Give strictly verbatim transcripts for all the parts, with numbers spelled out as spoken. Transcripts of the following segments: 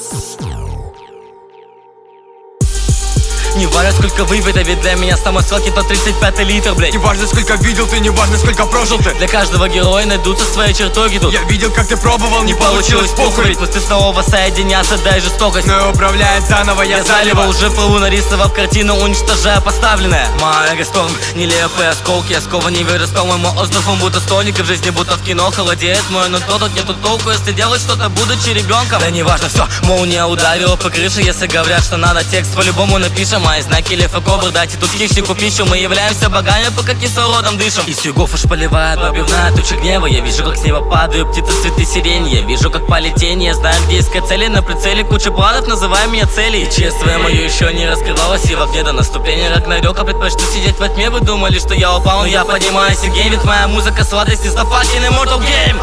Не важно, сколько выпито, ведь для меня самый сладкий тот тридцать пятый литр, блядь. Не важно, сколько видел ты, не важно, сколько прожил ты. Для каждого героя найдутся свои чертоги тут. Я видел, как ты пробовал, не, не получилось, похуй. Ведь пусть ты снова воссоединяться, дай жестокость. Но и управляет заново, я, я залива уже плыву, нарисовав картину, уничтожая поставленное. Магисторм, нелепые осколки, я скован не верю, по-моему, островом будто стольник, и в жизни будто в кино холодеет мой, но то тут нету толку, если делать что-то, будучи ребенком. Да неважно, все, молния ударила по крыше, если говорят, что надо текст, по-любому напишем. Мои знаки лефакобр, дайте тут хищнику пищу. Мы являемся богами, пока кислородом дышим. Из югов аж поливает пробивная туча гнева. Я вижу, как с неба падают птицы, цветы сирень. Я вижу, как полетень, я знаю, где искать цели. На прицеле куча планов, называй меня целей. И честное мое еще не раскрывалось, и в огне до наступления Рагнарёка. Предпочту сидеть во тьме, вы думали, что я упал, но я поднимаюсь и гейм. Ведь моя музыка сладость из the fucking immortal game.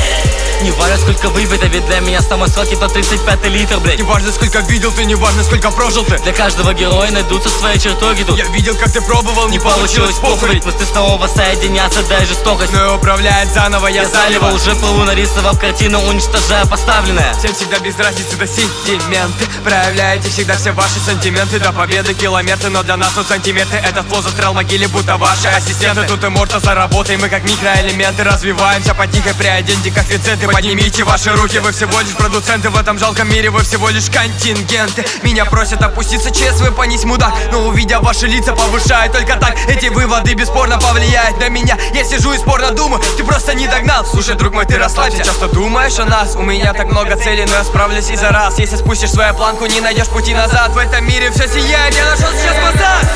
Не важно, сколько выпито, ведь для меня самый сладкий тот тридцать пятый литр, блядь. Не важно, сколько видел ты, не важно, сколько прожил ты. Для каждого героя найдутся свои чертоги тут. Я видел, как ты пробовал, не, не получилось, похуй. Ведь пусть ты снова воссоединяться, дай жестокость. Но и управляет заново, я, я залива уже плыву, нарисовав картину, уничтожая поставленное. Всем всегда без разницы до сентименты. Проявляете всегда все ваши сантименты. До победы километры, но для нас тут сантиметры. Этот флоу застрял в могиле, будто ваши ассистенты. Тут имморта заработаем, мы как микроэлементы. Развиваемся по тихой приоденьте коэффициенты. Поднимите ваши руки, вы всего лишь продуценты. В этом жалком мире вы всего лишь контингенты. Меня просят опуститься, честно, понять мудак. Но увидя ваши лица, повышает только так. Эти выводы бесспорно повлияют на меня. Я сижу и спорно думаю, ты просто не догнал. Слушай, друг мой, ты расслабься. Часто думаешь о нас, у меня так много целей, но я справлюсь и за раз. Если спустишь свою планку, не найдешь пути назад. В этом мире все сияет, я нашел сейчас базар.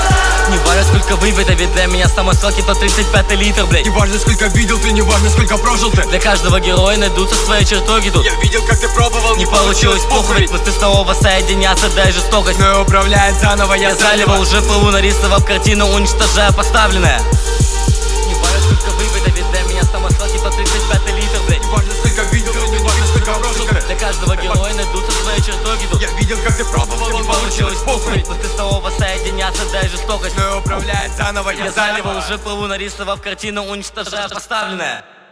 Не важно, сколько выпито, ведь для меня самый сладкий тот тридцать пятый литр, блядь. Не важно, сколько видел ты, не важно, сколько прожил ты. Для каждого героя найдутся свои чертоги тут. Я видел, как ты пробовал, не, не получилось, похуй. Ведь пусть ты снова воссоединяться, дай жестокость. Но и управляет заново, я, я залива уже плыву, нарисовав картину, уничтожая поставленное. Не важно, сколько выпито, ведь для меня самый сладкий тот тридцать пятый литр, блядь. Не важно, сколько видел ты, не важно, сколько прожил ты. Для каждого героя найдутся свои чертоги тут. Я видел, как ты пробовал, не получилось, похуй. Пусть ты снова воссоединяться, дай жестокость. Но и управляет заново, я, я залива уже плыву, нарисовав картину, уничтожая поставленное.